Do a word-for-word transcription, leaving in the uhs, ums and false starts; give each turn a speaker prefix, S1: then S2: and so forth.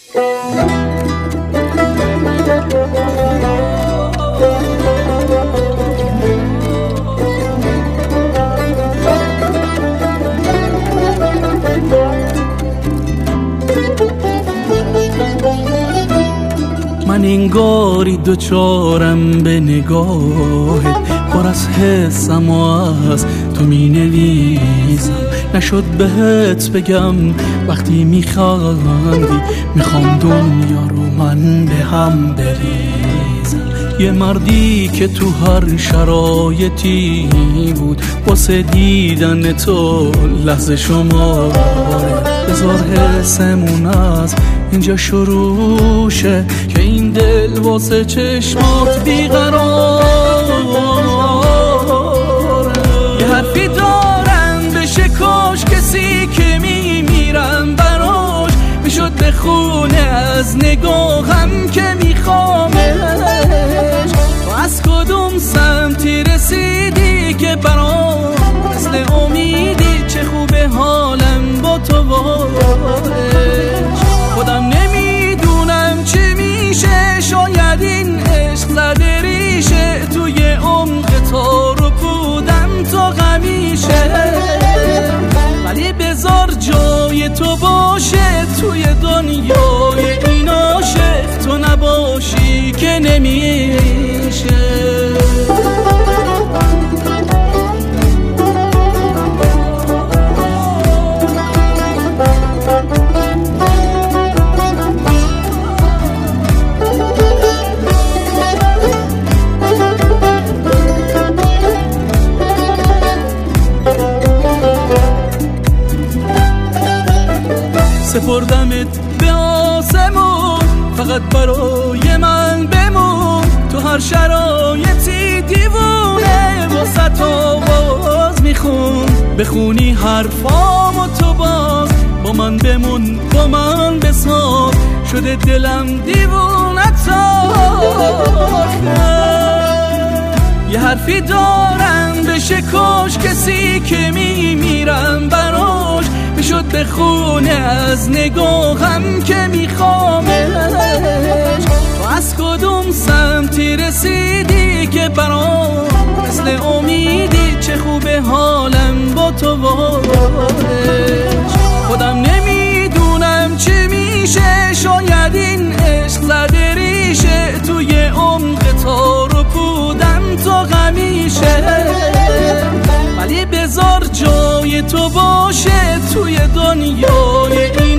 S1: من انگاری دوچارم به نگاهت، پر از حسم و از تو می نویزم. نشد بهت بگم وقتی میخندی میخوام دنیا رو من به هم بریزم. یه مردی که تو هر شرایطی بود واسه دیدن تو لحظه شماره. بذار حسمون از اینجا شروع شه که این دل واسه چشمات بیقراره. یه حرفی دارم بشه کاش کسی که میمیرم براش میشد بخونه از نگاهم که میخوامش. تو از کدوم سمتی رسیدی که برام مثل امیدی؟ چه خوبه حالم با تو وارش. خودم نمیدونم چی میشه، شاید این عشق زده ریشه توی عمق تار و پودم تا غمیشه. ولی بذار جای تو باشه توی دنیای این عاشق، تو نباشی که نمیشه. سپردمت به آسمون فقط برای من بمون. تو هر شرایطی دیوونه واسه آواز میخون. بخونی حرفامو تو باز با من بمون با من بساز. شده دلم دیوونه تا یه حرفی دارم بشه کاش کسی که میمیرم براش میشد بخونه از نگاهم که میخوامش. تو از کدوم سمتی رسیدی که برام مثل امیدی؟ چه خوبه حالم با تو وارش. خودم نمیدونم چی میشه، شاید این عشق زده ریشه توی عمق تار و پودم تا غمیشه. ولی بذار جای تو باشه توی دنیای این